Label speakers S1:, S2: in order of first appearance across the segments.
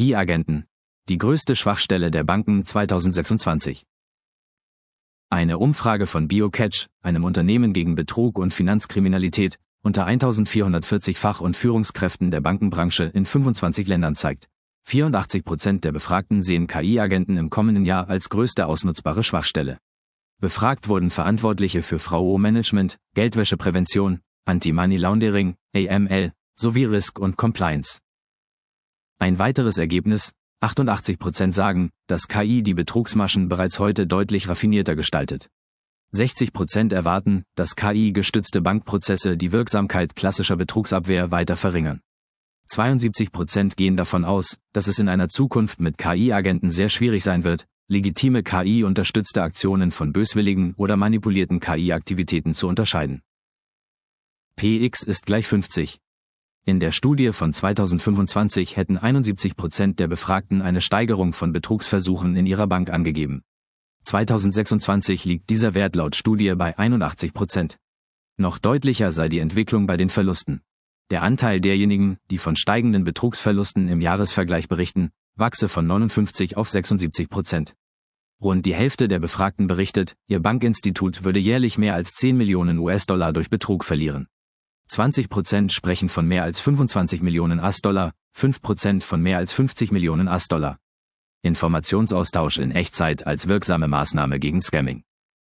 S1: KI-Agenten. Die größte Schwachstelle der Banken 2026. Eine Umfrage von BioCatch, einem Unternehmen gegen Betrug und Finanzkriminalität, unter 1440 Fach- und Führungskräften der Bankenbranche in 25 Ländern zeigt: 84% der Befragten sehen KI-Agenten im kommenden Jahr als größte ausnutzbare Schwachstelle. Befragt wurden Verantwortliche für VO-Management, Geldwäscheprävention, Anti-Money Laundering, AML, sowie Risk und Compliance. Ein weiteres Ergebnis: 88% sagen, dass KI die Betrugsmaschen bereits heute deutlich raffinierter gestaltet. 60% erwarten, dass KI-gestützte Bankprozesse die Wirksamkeit klassischer Betrugsabwehr weiter verringern. 72% gehen davon aus, dass es in einer Zukunft mit KI-Agenten sehr schwierig sein wird, legitime KI-unterstützte Aktionen von böswilligen oder manipulierten KI-Aktivitäten zu unterscheiden. Px ist gleich 50. In der Studie von 2025 hätten 71% der Befragten eine Steigerung von Betrugsversuchen in ihrer Bank angegeben. 2026 liegt dieser Wert laut Studie bei 81%. Noch deutlicher sei die Entwicklung bei den Verlusten. Der Anteil derjenigen, die von steigenden Betrugsverlusten im Jahresvergleich berichten, wachse von 59 auf 76%. Rund die Hälfte der Befragten berichtet, ihr Bankinstitut würde jährlich mehr als 10 Millionen US-Dollar durch Betrug verlieren. 20% sprechen von mehr als 25 Millionen US-Dollar, 5% von mehr als 50 Millionen US-Dollar. Informationsaustausch in Echtzeit als wirksame Maßnahme gegen Scamming.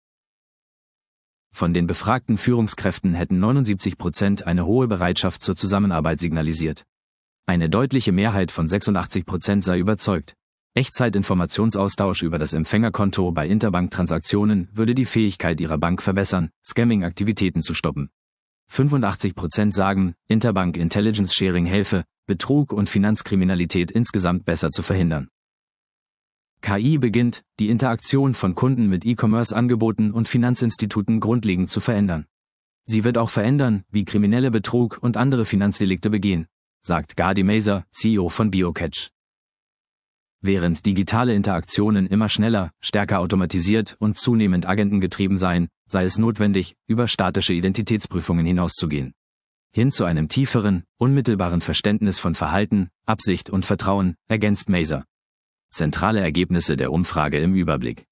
S1: Von den befragten Führungskräften hätten 79% eine hohe Bereitschaft zur Zusammenarbeit signalisiert. Eine deutliche Mehrheit von 86% sei überzeugt. Echtzeit-Informationsaustausch über das Empfängerkonto bei Interbank-Transaktionen würde die Fähigkeit ihrer Bank verbessern, Scamming-Aktivitäten zu stoppen. 85% sagen, Interbank Intelligence Sharing helfe, Betrug und Finanzkriminalität insgesamt besser zu verhindern. KI beginnt, die Interaktion von Kunden mit E-Commerce-Angeboten und Finanzinstituten grundlegend zu verändern. Sie wird auch verändern, wie Kriminelle Betrug und andere Finanzdelikte begehen, sagt Gadi Maser, CEO von BioCatch. Während digitale Interaktionen immer schneller, stärker automatisiert und zunehmend agentengetrieben seien, sei es notwendig, über statische Identitätsprüfungen hinauszugehen. Hin zu einem tieferen, unmittelbaren Verständnis von Verhalten, Absicht und Vertrauen, ergänzt Maser. Zentrale Ergebnisse der Umfrage im Überblick.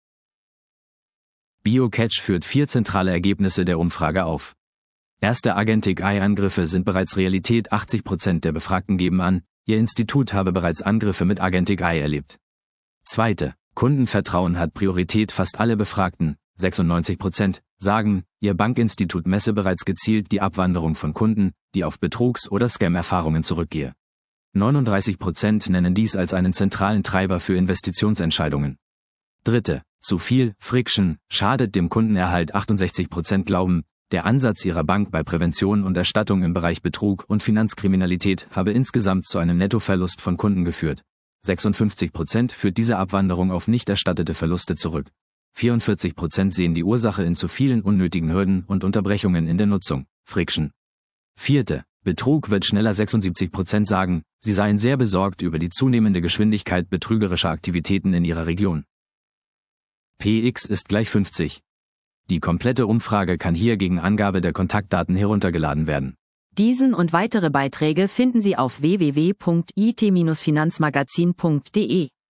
S1: BioCatch führt 4 zentrale Ergebnisse der Umfrage auf. Erste Agentic AI-Angriffe sind bereits Realität. 80% der Befragten geben an, ihr Institut habe bereits Angriffe mit Agentic AI erlebt. Zweite, Kundenvertrauen hat Priorität. Fast alle Befragten, 96%, sagen, ihr Bankinstitut messe bereits gezielt die Abwanderung von Kunden, die auf Betrugs- oder Scam-Erfahrungen zurückgehe. 39% nennen dies als einen zentralen Treiber für Investitionsentscheidungen. Dritte, zu viel Friction schadet dem Kundenerhalt. 68% glauben, der Ansatz ihrer Bank bei Prävention und Erstattung im Bereich Betrug und Finanzkriminalität habe insgesamt zu einem Nettoverlust von Kunden geführt. 56% führt diese Abwanderung auf nicht erstattete Verluste zurück. 44% sehen die Ursache in zu vielen unnötigen Hürden und Unterbrechungen in der Nutzung, Friction. Vierte, Betrug wird schneller. 76% sagen, sie seien sehr besorgt über die zunehmende Geschwindigkeit betrügerischer Aktivitäten in ihrer Region. Px ist gleich 50. Die komplette Umfrage kann hier gegen Angabe der Kontaktdaten heruntergeladen werden.
S2: Diesen und weitere Beiträge finden Sie auf www.it-finanzmagazin.de.